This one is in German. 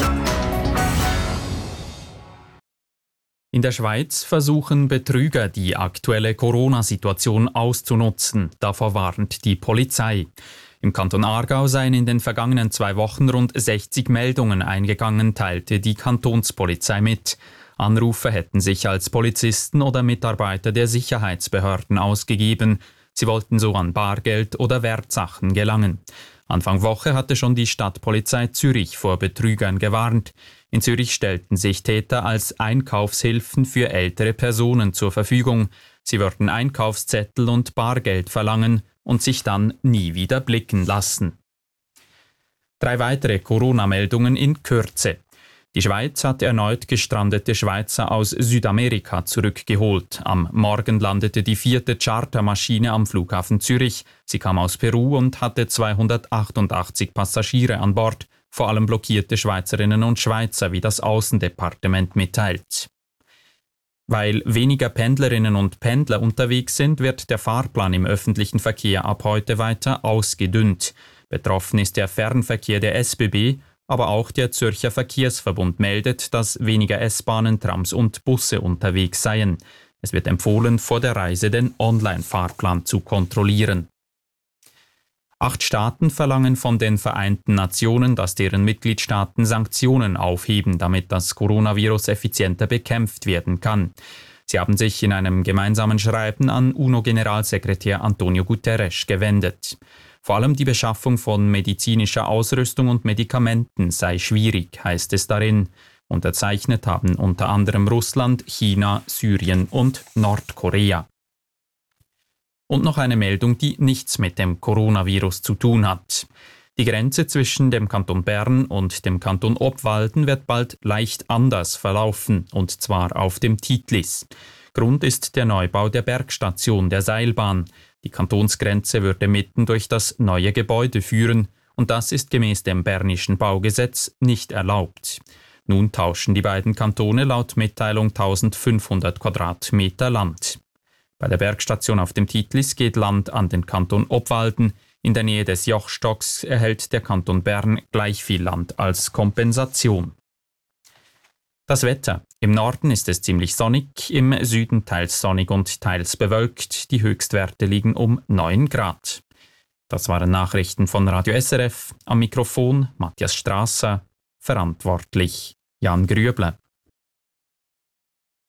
In der Schweiz versuchen Betrüger, die aktuelle Corona-Situation auszunutzen. Davor warnt die Polizei. Im Kanton Aargau seien in den vergangenen 2 Wochen rund 60 Meldungen eingegangen, teilte die Kantonspolizei mit. Anrufer hätten sich als Polizisten oder Mitarbeiter der Sicherheitsbehörden ausgegeben. Sie wollten so an Bargeld oder Wertsachen gelangen. Anfang Woche hatte schon die Stadtpolizei Zürich vor Betrügern gewarnt. In Zürich stellten sich Täter als Einkaufshilfen für ältere Personen zur Verfügung. Sie würden Einkaufszettel und Bargeld verlangen und sich dann nie wieder blicken lassen. 3 weitere Corona-Meldungen in Kürze. Die Schweiz hat erneut gestrandete Schweizer aus Südamerika zurückgeholt. Am Morgen landete die 4. Chartermaschine am Flughafen Zürich. Sie kam aus Peru und hatte 288 Passagiere an Bord, vor allem blockierte Schweizerinnen und Schweizer, wie das Aussendepartement mitteilt. Weil weniger Pendlerinnen und Pendler unterwegs sind, wird der Fahrplan im öffentlichen Verkehr ab heute weiter ausgedünnt. Betroffen ist der Fernverkehr der SBB, aber auch der Zürcher Verkehrsverbund meldet, dass weniger S-Bahnen, Trams und Busse unterwegs seien. Es wird empfohlen, vor der Reise den Online-Fahrplan zu kontrollieren. 8 Staaten verlangen von den Vereinten Nationen, dass deren Mitgliedstaaten Sanktionen aufheben, damit das Coronavirus effizienter bekämpft werden kann. Sie haben sich in einem gemeinsamen Schreiben an UNO-Generalsekretär Antonio Guterres gewendet. Vor allem die Beschaffung von medizinischer Ausrüstung und Medikamenten sei schwierig, heißt es darin. Unterzeichnet haben unter anderem Russland, China, Syrien und Nordkorea. Und noch eine Meldung, die nichts mit dem Coronavirus zu tun hat. Die Grenze zwischen dem Kanton Bern und dem Kanton Obwalden wird bald leicht anders verlaufen, und zwar auf dem Titlis. Grund ist der Neubau der Bergstation der Seilbahn. Die Kantonsgrenze würde mitten durch das neue Gebäude führen, und das ist gemäß dem bernischen Baugesetz nicht erlaubt. Nun tauschen die beiden Kantone laut Mitteilung 1500 Quadratmeter Land. Bei der Bergstation auf dem Titlis geht Land an den Kanton Obwalden. In der Nähe des Jochstocks erhält der Kanton Bern gleich viel Land als Kompensation. Das Wetter. Im Norden ist es ziemlich sonnig, im Süden teils sonnig und teils bewölkt. Die Höchstwerte liegen um 9 Grad. Das waren Nachrichten von Radio SRF. Am Mikrofon Matthias Strasser. Verantwortlich Jan Grüble.